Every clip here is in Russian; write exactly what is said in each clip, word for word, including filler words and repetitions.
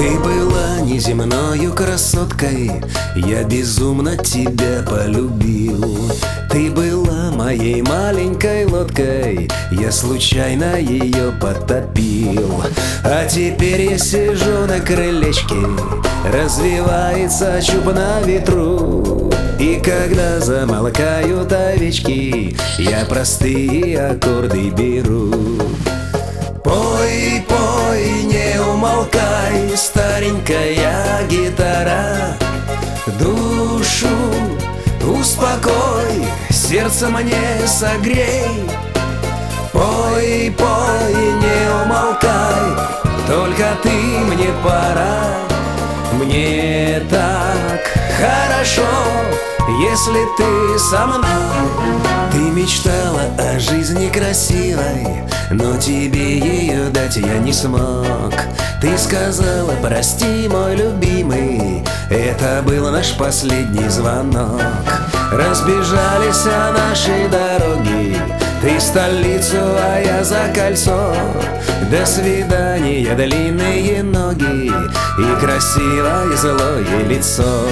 Ты была неземною красоткой, я безумно тебя полюбил. Ты была моей маленькой лодкой, я случайно ее потопил. А теперь я сижу на крылечке, развивается чуб на ветру. И когда замолкают овечки, я простые аккорды беру. Пой, пой, не умолкай, старенькая гитара, душу успокой, сердце мне согрей. Пой, пой, не умолкай, только ты мне пора. Мне так хорошо, если ты со мной. Ты мечтала о жизни красивой, но тебе ее дать я не смог. Ты сказала: прости, мой любимый, это был наш последний звонок. Разбежались наши дороги, ты в столицу, а я за кольцо. До свидания, длинные ноги и красивое злое лицо.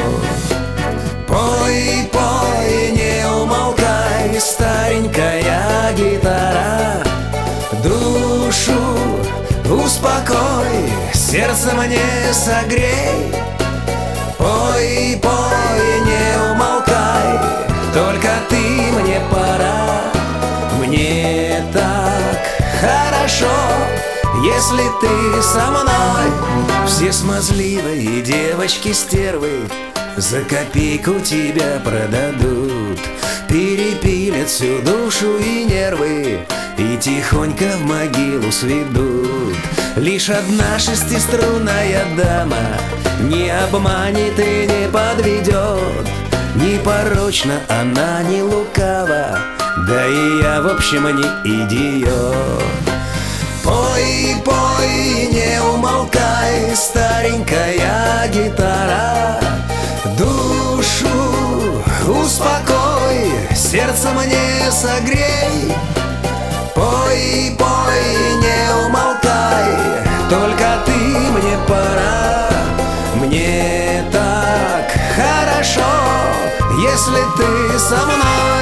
Пой, пой, не умолкай, старенькая гитара, душу успокой, сердце мне согрей. Пой, пой, не умолкай, только ты мне пора. Мне так хорошо, если ты со мной. Все смазливые девочки-стервы за копейку тебя продадут, перепилят всю душу и нервы и тихонько в могилу сведут. Лишь одна шестиструнная дама не обманет и не подведет. Не порочна она, не лукава, да и я в общем не идиот. Пой, пой, не умолкай, старенькая гитара, душу успокой, сердце мне согрей. Пой, пой, не умолкай, только ты мне пора. Мне так хорошо, если ты со мной.